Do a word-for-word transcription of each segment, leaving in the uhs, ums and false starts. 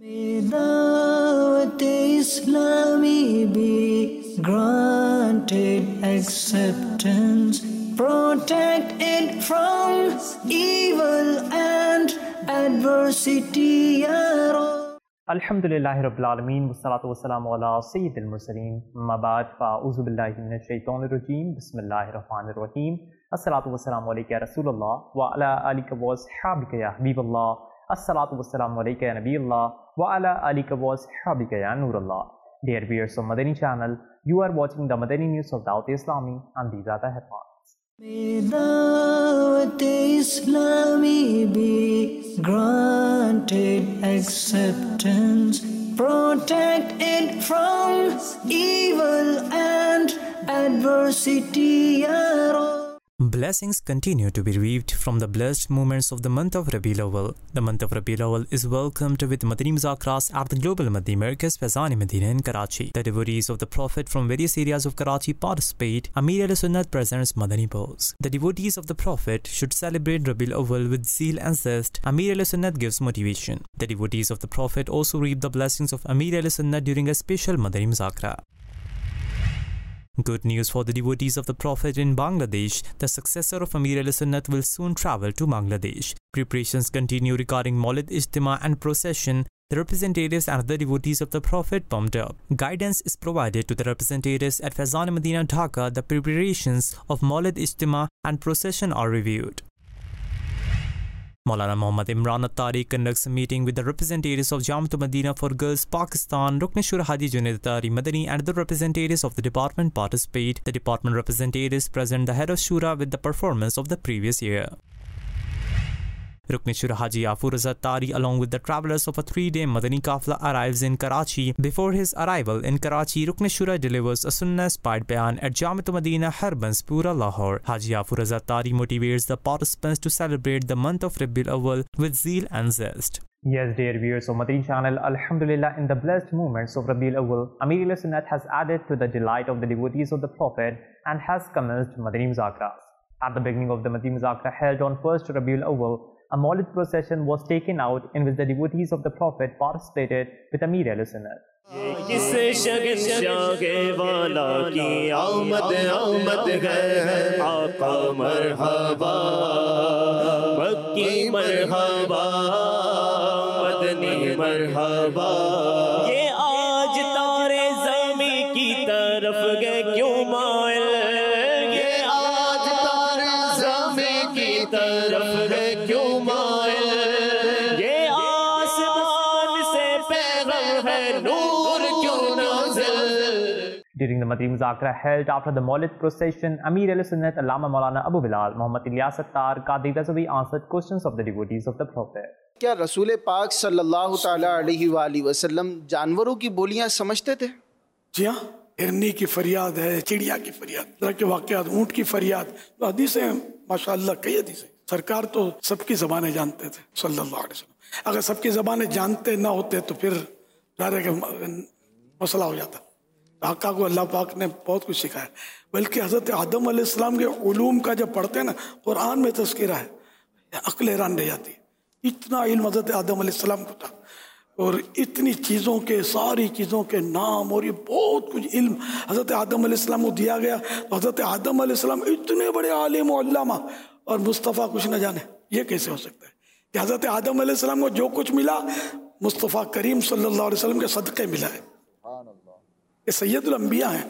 Dawat Islami be granted acceptance, protect it from evil and adversity, Ya Rabb. Alhamdulillahi Rabbil Alameen, wassalatu wassalamu ala Sayyidil Mursaleen, amma ba'd, fa'uzu billahi minash shaitanir rajeem, bismillahir rahmanir rahim. Assalatu wassalamu alayka ya Rasulullah, wa ala alika wa ashabika ya Habiballah. Assalatu wassalamu alayka ya Nabiyullah, wa ala alika wa ashabika ya Nurullah. Dear viewers of Madani channel, you are watching the Madani news of Dawat Islami, and these are the headlines. May Dawat Islami be granted acceptance, protect it from evil and adversity, Ya Rabb. Blessings continue to be reaped from the blessed moments of the month of Rabiul Awwal. The month of Rabiul Awwal is welcomed with Madani Muzakarat at the Global Madani Markaz Faizan Medina in Karachi. The devotees of the Prophet from various areas of Karachi participate. Amir al-Sunnat presents Madani pose. The devotees of the Prophet should celebrate Rabiul Awwal with zeal and zest. Amir al-Sunnat gives motivation. The devotees of the Prophet also reap the blessings of Amir al-Sunnat during a special Madani Muzakarat. Good news for the devotees of the Prophet in Bangladesh. The successor of Amir al-Sunnat will soon travel to Bangladesh. Preparations continue regarding Maulid Ijtima and procession. The representatives and the devotees of the Prophet pumped up. Guidance is provided to the representatives at Faizan Medina Dhaka. The preparations of Maulid Ijtima and procession are reviewed. Maulana Muhammad Imran Attari conducts a meeting with the representatives of Jamaat Medina for Girls Pakistan. Rukn Shura Haji Junaid Attari Madani and the representatives of the department participate. The department representatives present the head of Shura with the performance of the previous year. Rukn Shura Haji Afur Attari along with the travelers of a three-day Madani Kafla arrives in Karachi. Before his arrival in Karachi, Rukn Shura delivers a Sunnah-inspired bayan at Jamaat Medina Harbanspura, Lahore. Haji Afur Attari motivates the participants to celebrate the month of Rabiul Awwal with zeal and zest. Yes, dear viewers of Madani channel, Alhamdulillah, in the blessed moments of Rabiul Awwal, Amir al-Sunnat has added to the delight of the devotees of the Prophet and has commenced Madani Muzakarat. At the beginning of the Madani Muzakarat held on first Rabiul Awwal, a Maulid procession was taken out in which the devotees of the Prophet participated with Amir al-Sunnat. During the Madani Muzakarat held after the Maulid procession, Amir al-Sunnat Allama Maulana Abu Bilal Muhammad Ilyas Attar Qadi Dazawi answered questions of the devotees of the Prophet. क्या रसूल पाक सल्लल्लाहु ताला अलैहि वसल्लम जानवरों की बोलियां समझते थे? जी हाँ, हिरनी की फरियाद है, चिड़िया की फरियाद, तरह के वाक़यात, ऊँट की फरियाद, तो हदीसें माशाअल्लाह कई हदीसें। सरकार तो सबकी ज़बानें जानते थे सल्लल्लाहु अलैहि वसल्लम। अगर सबकी ज़बानें जानते ना होते तो फिर ज़ाहिर है कि मसला हो जाता। आका को अल्लाह पाक ने बहुत कुछ सिखाया, बल्कि हज़रत आदम अलैहिस्सलाम के उलूम का जब पढ़ते हैं ना, कुरान में तज़किरा है, अक्ल हैरान रह जाती है। इतना इल्म हज़रत आदम अलैहिस्सलाम को था और इतनी चीज़ों के, सारी चीज़ों के नाम और ये बहुत कुछ इल्म हज़रत आदम अलैहिस्सलाम को दिया गया। तो हज़रत आदम अलैहिस्सलाम इतने बड़े आलिम और अल्लामा और मुस्तफ़ा कुछ न जाने, ये कैसे हो सकता है कि हज़रत आदम अलैहिस्सलाम को जो कुछ मिला मुस्तफ़ा करीम सल्लल्लाहु अलैहि वसल्लम के सदक़े मिला है। ये सैयदुल अंबिया हैं।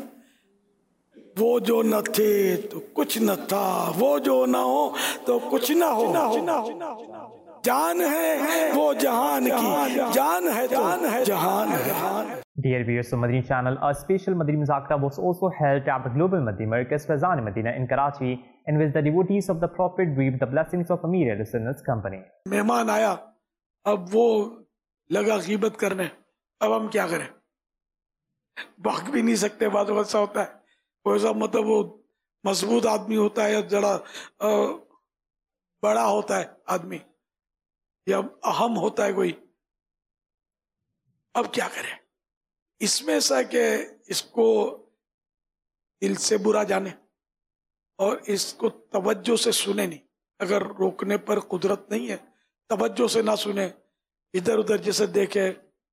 वो जो न थे तो कुछ न था, वो जो न हो तो कुछ न हो। जान है वो जहान की, जान है तो जहान है। Dear viewers of Madani channel, a special Madani Muzakarat was also held at the Global Madani Markaz Faizan Medina in Karachi, in which the devotees of the Prophet reaped the blessings of Amir al-Sunnat's company. मेहमान आया, अब वो लगा गीबत करने, अब हम क्या करें? भाग भी नहीं सकते, बात ऐसा होता है। कोई सा मतलब वो मजबूत आदमी होता है या जरा बड़ा होता है आदमी या अहम होता है कोई, अब क्या करें? इसमें ऐसा कि इसको दिल से बुरा जाने और इसको तवज्जो से सुने नहीं। अगर रोकने पर कुदरत नहीं है, तवज्जो से ना सुने, इधर उधर जैसे देखे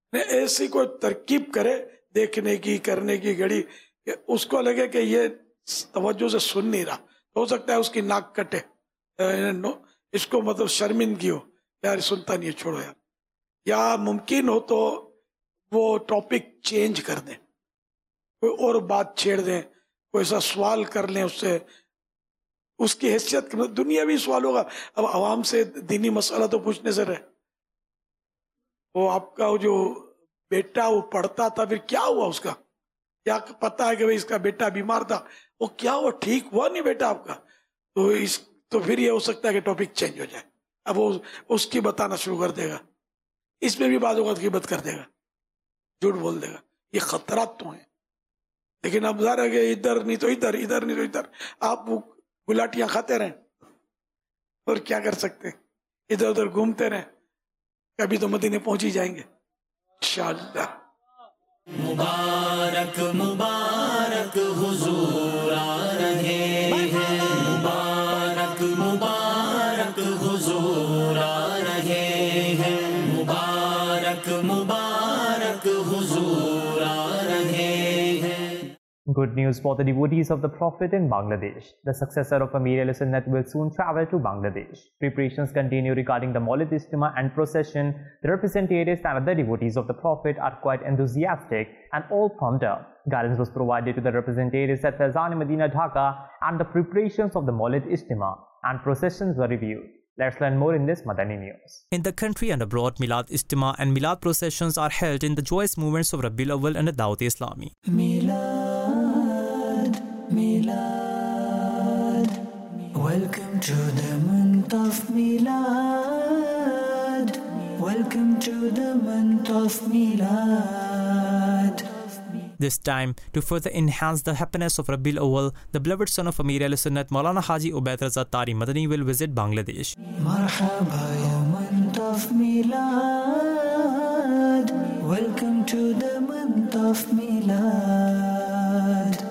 ऐसी कोई तरकीब करे देखने की, करने की घड़ी, उसको लगे कि ये तवज्जो से सुन नहीं रहा, हो सकता है उसकी नाक कटे, इसको मतलब शर्मिंदगी हो, यार सुनता नहीं है, छोड़ो यार। या मुमकिन हो तो वो टॉपिक चेंज कर दें, कोई और बात छेड़ दें, कोई ऐसा सवाल कर लें उससे, उसकी हैसियत दुनियावी सवाल होगा। अब आवाम से दीनी मसला तो पूछने से रहे। वो आपका वो जो बेटा वो पढ़ता था, फिर क्या हुआ उसका, क्या पता है कि भाई इसका बेटा बीमार था, वो क्या हुआ, ठीक हुआ नहीं बेटा आपका, तो इस तो फिर ये हो सकता है कि टॉपिक चेंज हो जाए। अब वो उसकी बताना शुरू कर देगा, इसमें भी बात होगा, गिबत कर देगा, झूठ बोल देगा, ये खतरात तो हैं। लेकिन अब ज़ाहिर है कि इधर नहीं तो इधर, इधर नहीं तो इधर, आप गुलाटियां खाते रहें और क्या कर सकते हैं, इधर उधर घूमते रहें, कभी तो मदीने पहुंच ही जाएंगे इंशाअल्लाह। मुबारक मुबारक हुजूर आ रहे हैं, मुबारक मुबारक हुजूर आ रहे हैं, मुबारक मुबारक हुजूर आ रहे हैं। Good news for the devotees of the Prophet in Bangladesh. The successor of Amir al-Sunnat will soon travel to Bangladesh. Preparations continue regarding the Maulid Ijtima and procession. The representatives and other devotees of the Prophet are quite enthusiastic and all pumped up. Guidance was provided to the representatives at Faizan-e-Medina, Dhaka, and the preparations of the Maulid Ijtima and processions were reviewed. Let's learn more in this Madani News. In the country and abroad, Milad Ijtima and Milad processions are held in the joyous movements of Rabiul Awwal and Dawat Islami. Milad, Milad, welcome to the month of Milad, welcome to the month of Milad. This time, to further enhance the happiness of Rabiul Awwal, the beloved son of Amir al-Sunnat Maulana Haji Ubaid Raza Tari Madani will visit Bangladesh. Marhaba ya month of Milad, welcome to the month of Milad,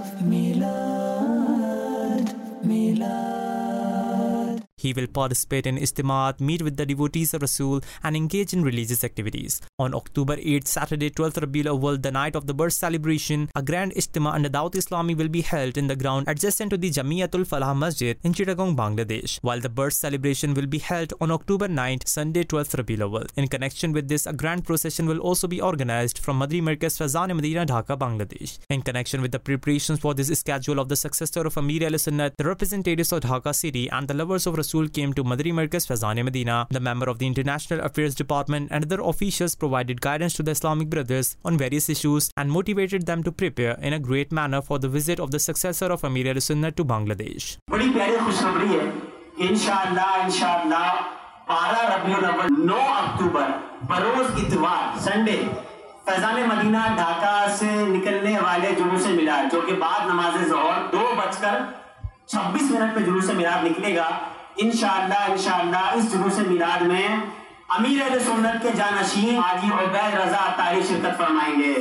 Milad, Milad. He will participate in Istimaat, meet with the devotees of Rasul and engage in religious activities. On October eighth, Saturday twelfth Rabiul Awwal, the night of the birth celebration, a grand Ijtima and Dawat Islami will be held in the ground adjacent to the Jamiatul Falah Masjid in Chittagong, Bangladesh, while the birth celebration will be held on October ninth, Sunday twelfth Rabiul Awwal. In connection with this, a grand procession will also be organized from Madri Markaz Faizan-e-Medina, Dhaka, Bangladesh. In connection with the preparations for this schedule of the successor of Amir al-Sunnat, the representatives of Dhaka city and the lovers of Rasul came to Madri Markaz Faizan-e-Medina. The member of the International Affairs Department and other officials provided guidance to the Islamic brothers on various issues and motivated them to prepare in a great manner for the visit of the successor of Amir al-Sunnat to Bangladesh. बड़ी प्यारी खुशखबरी है कि इंशाअल्लाह इंशाअल्लाह बारह रबीउल अव्वल नौ अक्टूबर बरोज इतवार संडे फैजान-ए-मदीना ढाका से निकलने वाले जुलूस मिलाद, जो कि बाद नमाज ज़ोहर दो बजकर छब्बीस मिनट पे जुलूस मिलाद निकलेगा। इंशाअल्लाह इंशाअल्लाह इस जुलूस मिलाद में अमीर अहले सुन्नत के जानशीन हाजी उबैद रजा तारी शिरकत फरमाएंगे।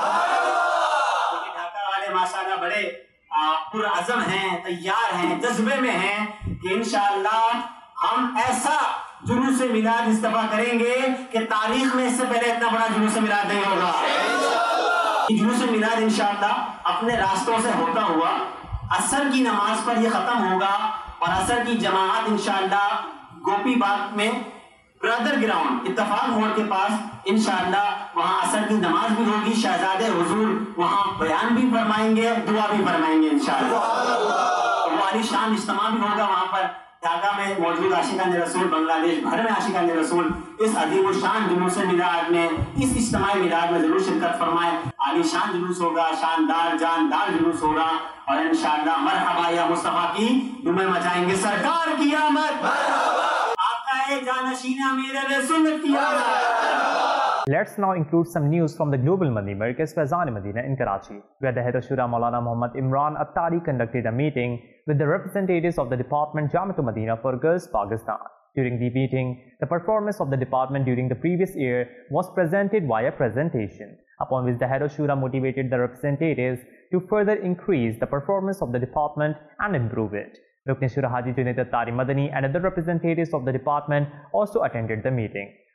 ढाका वाले माशाअल्लाह बड़े पुरअज़म हैं, तैयार हैं, जज्बे में हैं कि इंशाअल्लाह हम ऐसा जुलूस मिलाद इस्तफा करेंगे कि तारीख में इससे पहले इतना बड़ा जुलूस मिलाद नहीं होगा। जुलूस मिलाद इंशाअल्लाह अपने रास्तों से होता हुआ असर की नमाज पर ये खत्म होगा और असर की जमात इंशाअल्लाह गोपी बाग में ब्रदर ग्राउंड इत्तफाक मोड़ के पास इंशाअल्लाह वहाँ असर की नमाज भी होगी। शहजादे हुजूर वहाँ बयान भी फरमाएंगे, दुआ भी फरमाएंगे इंशाअल्लाह। वो आलीशान इज्तिमा भी होगा वहाँ पर ढाका में मौजूद आशिकान रसूल, बांग्लादेश भर में आशिकान रसूल इस अजीम शान जुलूस मिलाद में, इस इज्तिमाई मिलाद में जरूर शिरकत फरमाए। आलीशान जुलूस होगा, शानदार जानदार जुलूस होगा और इंशाअल्लाह मरहबा या मुस्तफा की धूमें मचाएंगे। सरकार की आमद, आकाए जानशीन अमीर अहले सुन्नत की आमद। Let's now include some news from the Global Madani Markaz Faizan-e-Medina in Karachi, where the head of Shura Maulana Muhammad Imran Attari conducted a meeting with the representatives of the Department Jamiatul Medina for Girls, Pakistan. During the meeting, the performance of the department during the previous year was presented via presentation, upon which the head of Shura motivated the representatives to further increase the performance of the department and improve it. Rukn Shura Haji Junaid Attari Madani and other representatives of the department also attended the meeting.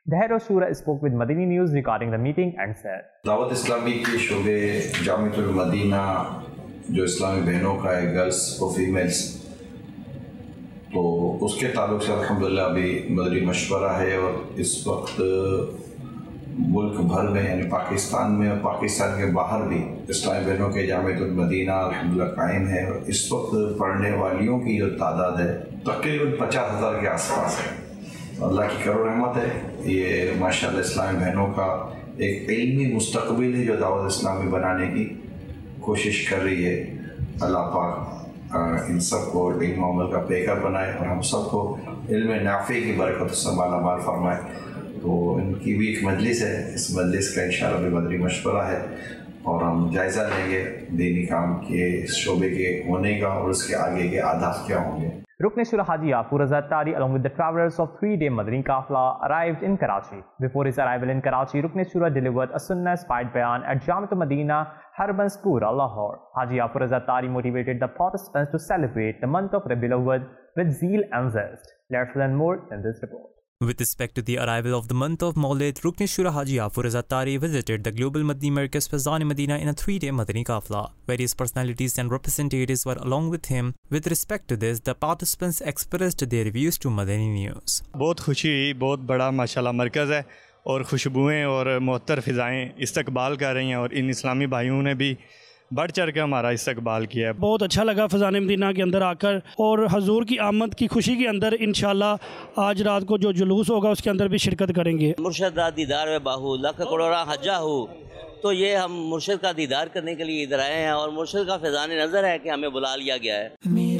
The head of Shura spoke with Madani News regarding the meeting and said, Dawat Islami के शोबे जामिअतुल Medina जो इस्लामी बहनों का है, girls और females, तो उसके ताल्लुक से अल्हम्दुलिल्लाह अभी मदनी मशवरा है और इस वक्त मुल्क भर में यानी पाकिस्तान में और पाकिस्तान के बाहर भी इस्लामी बहनों के जामिअतुल मदीना अल्हम्दुलिल्लाह कायम है और इस वक्त पढ़ने वालियों की जो तादाद है तकरीबन पचास हज़ार के आसपास है। अल्लाह की करो रहमत है। ये माशाअल्लाह इस्लामी बहनों का एक इल्मी मुस्तक़बिल है जो दावत इस्लामी बनाने की कोशिश कर रही है। अल्लाह पाक इन सब को इल्म अमल का पेकर बनाए और हम सबको इल्म नाफ़े की बरकत से माला माल फरमाए। तो इनकी भी एक मजलिस है, इस मजलिस का इंशाअल्लाह भी मदनी मशवरा है और हम जायज़ा लेंगे दीनी काम के इस शोबे के होने का और उसके आगे के आदाब क्या होंगे। Rukn Shura Haji Yaqub Raza Tari along with the travelers of three-day Madani Qafla arrived in Karachi. Before his arrival in Karachi, Rukn Shura delivered a Sunnah-inspired bayan at Jamiat Madina, Harbanspura, Lahore. Haji Yaqub Raza Tari motivated the participants to celebrate the month of Rabiul Awwal with zeal and zest. Let's learn more in this report. With respect to the arrival of the month of Mawlid, Rukn Shura Haji Yaqub Raza Tari visited the Global Madani Markaz Faizan Medina in a three-day Madani Qafla. Various personalities and representatives were along with him. With respect to this, the participants expressed their views to Madani News. बहुत खुशी हुई, बहुत बड़ा माशाल्लाह मरकज़ है और खुशबुएँ और मुअत्तर फ़िज़ाएँ इस्तकबाल कर रही हैं और इन इस्लामी भाइयों ने भी बढ़ चढ़ के हमारा इस्तकबाल किया है। बहुत अच्छा लगा फ़ज़ान मदीना के अंदर आकर और हजूर की आमद की खुशी के अंदर इंशाल्लाह आज रात को जो जुलूस होगा उसके अंदर भी शिरकत करेंगे। मुर्शद दीदार में बाहू लख करोड़ा हजा हो, तो ये हम मुर्शद का दीदार करने के लिए इधर आए हैं और मुर्शद का फ़ैज़ान नज़र है कि हमें बुला लिया गया है।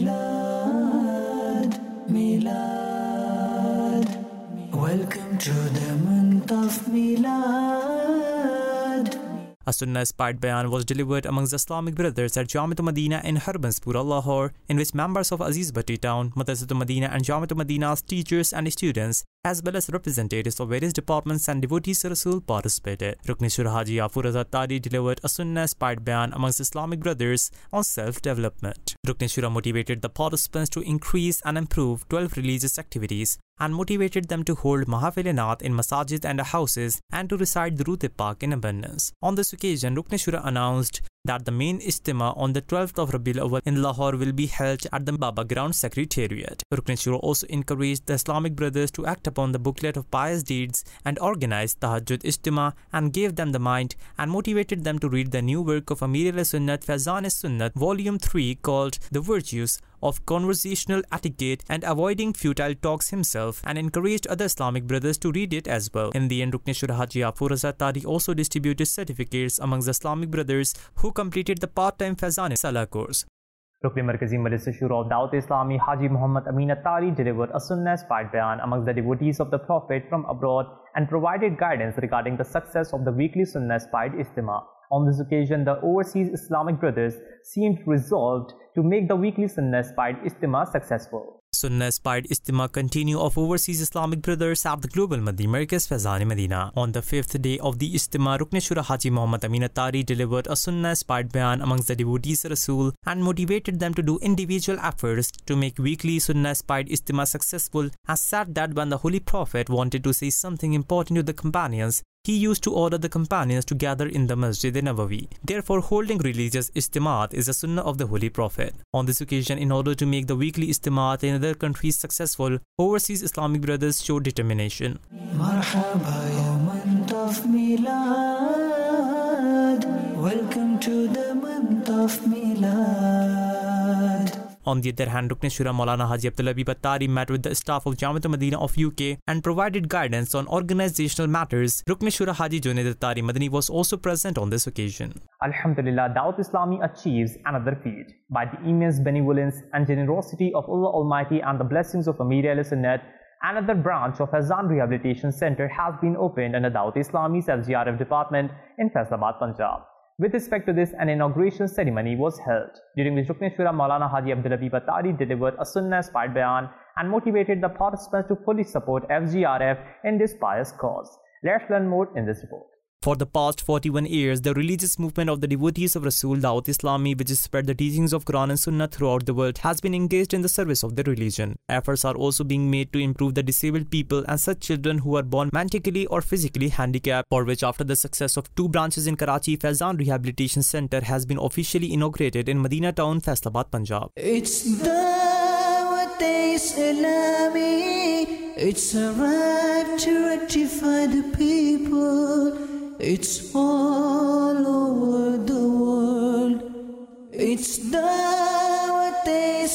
मिलाद मिलाद, welcome to the month of मिलाद। A Sunnah-inspired bayan was delivered amongst the Islamic brothers at Jamiat Madina in Harbanspura, Lahore, in which members of Aziz Bhatti Town, Madrasat Madina and Jamiat Madina's teachers and students, as well as representatives of various departments and devotees of Rasul participated. Rukn Shura Haji Yaqub Raza Tari delivered a Sunnah-inspired bayan amongst Islamic brothers on self-development. Rukn Shura motivated the participants to increase and improve twelve religious activities and motivated them to hold mahafil-e-naat in masajid and houses and to recite Durood Pak in abundance. On this occasion, Rukn Shura announced that the main Ijtima on the twelfth of Rabiul Awwal in Lahore will be held at the Baba Ground Secretariat. Rukn Shura also encouraged the Islamic brothers to act upon the booklet of pious deeds and organized Tahajjud Ijtima and gave them the mind and motivated them to read the new work of Amir al-Sunnat Faizan-e-Sunnat Volume three called The Virtues of Conversational Etiquette and Avoiding Futile Talks himself, and encouraged other Islamic brothers to read it as well. In the end, Rukn Shura Haji Yaqub Raza Tari also distributed certificates amongst the Islamic brothers who completed the part-time Faizan Salah course. Rukn Markazi Majlis Shura of Dawat Islami Haji Muhammad Amin Attari delivered a Sunnah-inspired bayan amongst the devotees of the Prophet from abroad and provided guidance regarding the success of the weekly Sunnah-inspired Ijtima. On this occasion, the overseas Islamic brothers seemed resolved to make the weekly Sunnah-inspired Ijtima successful. Sunnah-inspired Ijtima continue of overseas Islamic brothers at the Global Madani Markaz Faizan Medina. On the fifth day of the Ijtima, Rukn Shura Haji Muhammad Amin Attari delivered a Sunnah-inspired bayan amongst the devotees of Rasul and motivated them to do individual efforts to make weekly Sunnah-inspired Ijtima successful, and said that when the Holy Prophet wanted to say something important to the companions, he used to order the companions to gather in the Masjid Nabawi. Therefore, holding religious Ijtimaat is a sunnah of the Holy Prophet. On this occasion, in order to make the weekly Ijtimaat in other countries successful, overseas Islamic brothers showed determination. Marhaba ya month of Milad, welcome to the month of Milad. On the other hand, Rukn Shura Maulana Haji Abdul Habib Attari met with the staff of Jamiat Madina of U K and provided guidance on organizational matters. Rukn Shura Haji Junaid Attari Madani was also present on this occasion. Alhamdulillah, Dawat Islami achieves another feat. By the immense benevolence and generosity of Allah Almighty and the blessings of Amir al-Sunnat, another branch of Faizan Rehabilitation Center has been opened under Dawat Islami's F G R F department in Faisalabad, Punjab. With respect to this, an inauguration ceremony was held, during which Rukn Shura Maulana Haji Abdul Habib Attari delivered a Sunnah-inspired bayan and motivated the participants to fully support F G R F in this pious cause. Let's learn more in this report. For the past forty-one years, the religious movement of the devotees of Rasul Dawat Islami, which spread the teachings of Quran and Sunnah throughout the world, has been engaged in the service of the religion. Efforts are also being made to improve the disabled people and such children who are born mentally or physically handicapped, for which after the success of two branches in Karachi, Faizan Rehabilitation Center has been officially inaugurated in Medina Town, Faisalabad, Punjab. It's Dawat Islami, it's arrived to rectify the people. It's all over the world. It's Dawat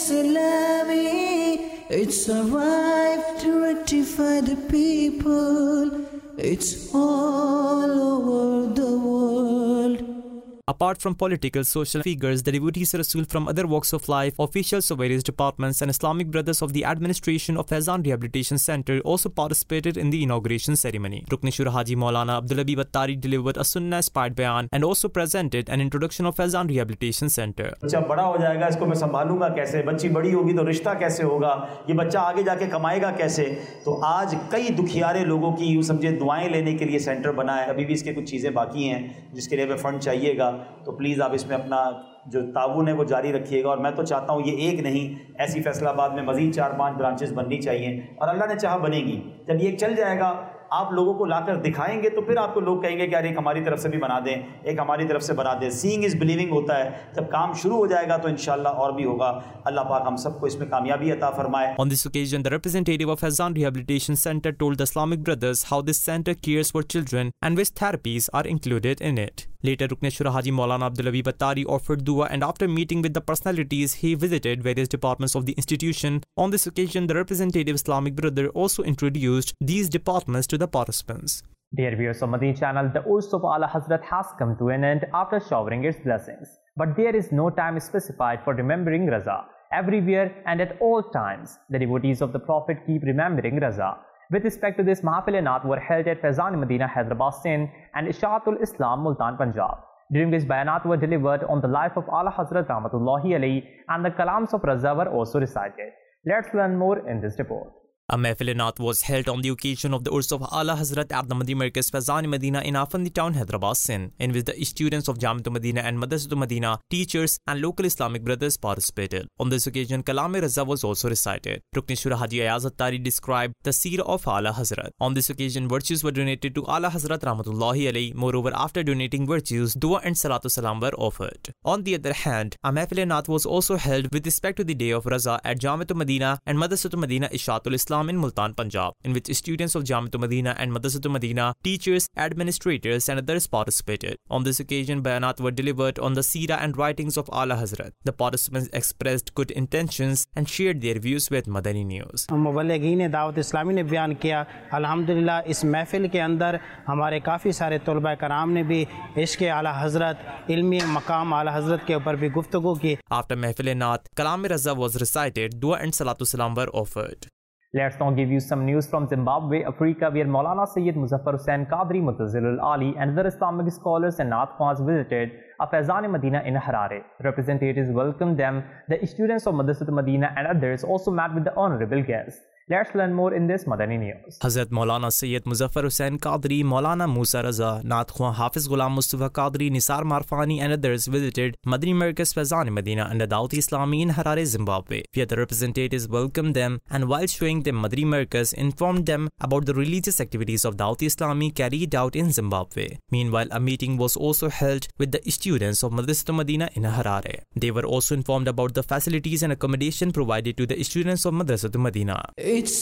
Islami, it's arrived to rectify the people. It's all over the world. Apart from political, social figures, the devotees of Rasul from other walks of life, officials of various departments and Islamic brothers of the administration of Faizan Rehabilitation Center also participated in the inauguration ceremony. Rukn Shura Haji Maulana Abdul-Habib Attari delivered a Sunnah-inspired bayan and also presented an introduction of Faizan Rehabilitation Center. बच्चा बड़ा हो जाएगा, इसको मैं संभालूंगा कैसे, बच्ची बड़ी होगी तो रिश्ता कैसे होगा, ये बच्चा आगे जाके कमाएगा कैसे। तो आज कई दुखियारे लोगों की यूँ समझे दुआएं लेने के लिए सेंटर बना है। अभी भी इसके कुछ चीज़ें बाकी हैं जिसके लिए हमें फ़ंड चाहिएगा, तो प्लीज़ आप इसमें अपना जो ताउन है वो जारी रखिएगा। और मैं तो चाहता हूँ ये एक नहीं, ऐसी फैसलाबाद में मज़ीद चार पांच ब्रांचेस बननी चाहिए और अल्लाह ने चाहा बनेगी। जब ये चल जाएगा, आप लोगों को लाकर दिखाएंगे तो फिर आपको लोग कहेंगे कि यार एक हमारी तरफ से भी बना दें, एक हमारी तरफ से बना दें। सीइंग इज़ बिलीविंग होता है, जब काम शुरू हो जाएगा तो इंशाल्लाह और भी होगा। अल्लाह पाक हम सबको इसमें कामयाबी अता फरमाए। On this occasion, the representative of Faizan Rehabilitation Center told the Islamic brothers how this center cares for children and which therapies are included in it. Later, Rukn Shura Haji Maulana Abdul-Habib Attari offered dua, and after meeting with the personalities, he visited various departments of the institution. On this occasion, the representative Islamic brother also introduced these departments to the participants. Dear viewers of Madani channel, the Urs of Ala Hazrat has come to an end after showering its blessings. But there is no time specified for remembering Raza. Everywhere and at all times, the devotees of the Prophet keep remembering Raza. With respect to this, Mahafil-e-Naat were held at Faizan Medina, Hyderabad, Sindh and Ishaatul Islam, Multan, Punjab, during which bayanat were delivered on the life of Ala Hazrat Rahmatullahi Alayhi, and the kalams of Raza were also recited. Let's learn more in this report. A Mahafil-e-Naat was held on the occasion of the Urs of Ala Hazrat at the Madani Markaz Faizan Medina in Afandi Town, Hyderabad, Sindh, in which the students of Jamiatul Medina and Madrasatul Medina, teachers and local Islamic brothers participated. On this occasion, Kalam-e Raza was also recited. Rukn Shura Haji Ayaz Attari described the seerah of Ala Hazrat. On this occasion, virtues were donated to Ala Hazrat Rahmatullahi Alayhi. Moreover, after donating virtues, dua and salatu salam were offered. On the other hand, a Mahafil-e-Naat was also held with respect to the day of Raza at Jamiatul Medina and Madrasatul Medina Ishaatul Islam in Multan, Punjab, in which students of Jamiatul Medina and Madrasatul Medina, teachers, administrators and others participated. On this occasion, bayanat were delivered on the seerah and writings of Ala Hazrat. The participants expressed good intentions and shared their views with Madani News. मुबल्लिगीन Dawat Islami ने बयान किया। अल्हम्दुलिल्लाह इस महफिल के अंदर हमारे काफ़ी सारे तलबा कराम ने भी इश्क़ आला हज़रत, इल्मी मकाम आला हज़रत के ऊपर भी गुफ्तगू की। After Mahafil-e-Naat, Kalam-e Raza was recited, dua and salatu salam were offered. Let's now give you some news from Zimbabwe, Africa, where Maulana Sayyid Muzaffar Hussain Qadri Mutazil al-Ali and other Islamic scholars and Naat Khwans visited a Faizan Medina in Harare. Representatives welcomed them. The students of Madrasatul Medina and others also met with the honorable guests. Let's learn more in this Madani News. Hazrat Maulana Sayyid Muzaffar Hussain Qadri, Maulana Musa Raza, Naat Khwan Hafiz Ghulam Mustafa Qadri, Nisar Marfani and others visited Madani Markaz Faizan Medina and Dawat Islami in Harare, Zimbabwe, where the representatives welcomed them and while showing them Madani Markaz, informed them about the religious activities of Dawat Islami carried out in Zimbabwe. Meanwhile, a meeting was also held with the students of Madrasatul Medina in Harare. They were also informed about the facilities and accommodation provided to the students of Madrasatul Medina. It's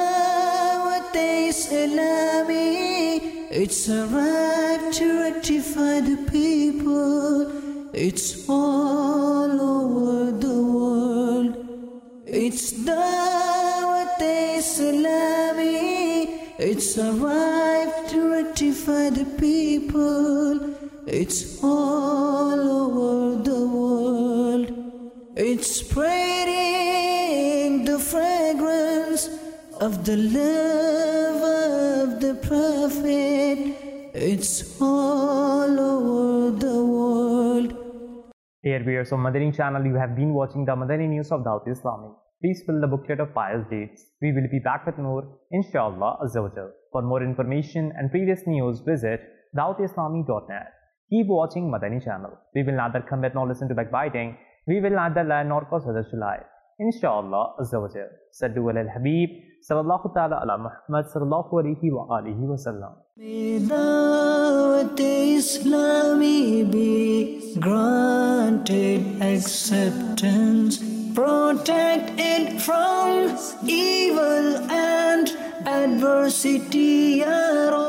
Dawat Islami, it's arrived to rectify the people. It's all over the world. It's Dawat Islami, it's arrived to rectify the people. It's all over the world. It's spreading the fragrance of the love of the Prophet. It's all over the world. Dear viewers of Madani channel, you have been watching the Madani News of Dawat Islami. Please fill the booklet of pious deeds. We will be back with more, inshallah azza wa jal. For more information and previous news, visit dawat islami dot net. Keep watching Madani channel. We will neither commit nor listen to backbiting. We will neither lie nor cause others to lie. Inshallah Azza wa Jal. Sallu ala al-Habib sallallahu ta'ala ala Muhammad sallallahu alayhi wa alihi wa sallam. May dawat Islami be granted acceptance. Protect it from evil and adversity, Ya Rabbi.